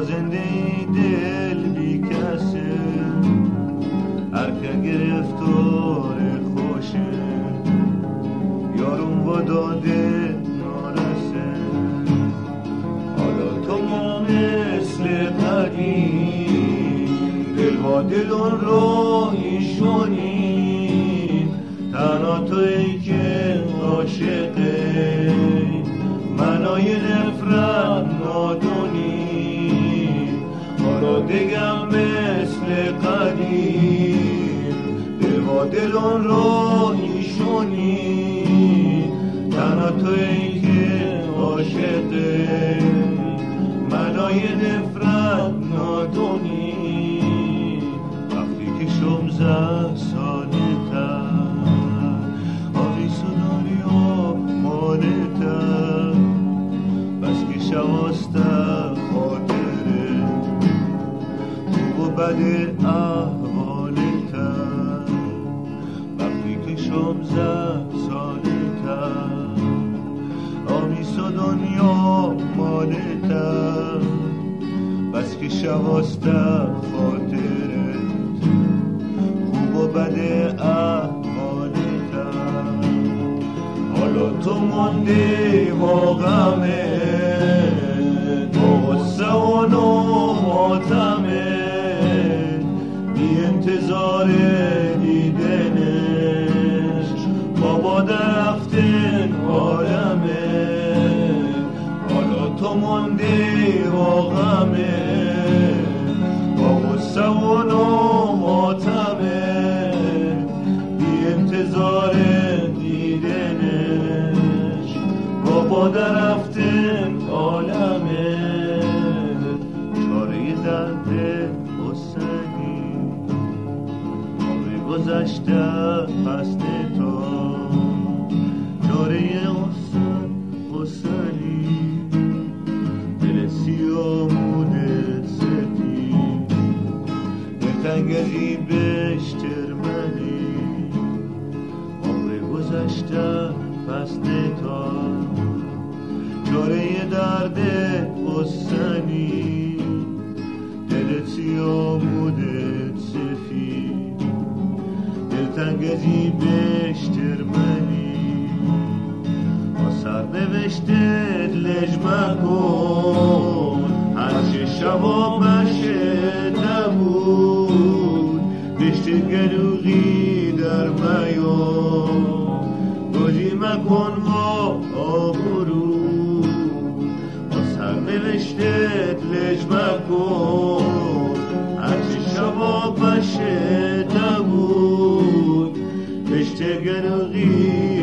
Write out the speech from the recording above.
زنده دل بی کسه، هر که گرفتار خوشه، یارون با داده نارسه. حالا تو مثل قدیم دل با دلون رو ایشونی، تنها تویی که عاشقه منای نفرت نادونی. حالا دگم مثل قدیم دل با دلون رو ایشونی، تنها تویی که عاشقه منای نفرت نادونی. وقتی که 16 سالتر آویس و دنیا مالتر، بس که شواسته خاطره خوب و بد احوالتر. وقتی که 16 سالتر آویس و دنیا مالتر، بس که شواسته خاطره خوب و بد احوالتر. حالا تو مانده با غمه، با غصه و ماتمه، بی انتظار دیدنش بابا رفتن عالمه. حالا تو مانده با غمه، با غصه و ماتمه، بی انتظار دیدنش بابا رفتن عالمه. چاره درد حسنی عمر گذشته پست تا، چاره حسنی دل سیامون سفید، دلتنگزی بشترمنی عمر گذشته پست تا، چاره درد حسنی دل سیامون سفید، دلتنگزی بشترمنی. سر نوشته لجمه کن هرچه شبا مشه نبود، بشت گلوغی در میان گلی مکن و آبرو. سر نوشته لجمه کن هرچه شبا مشه نبود، بشت گلوغی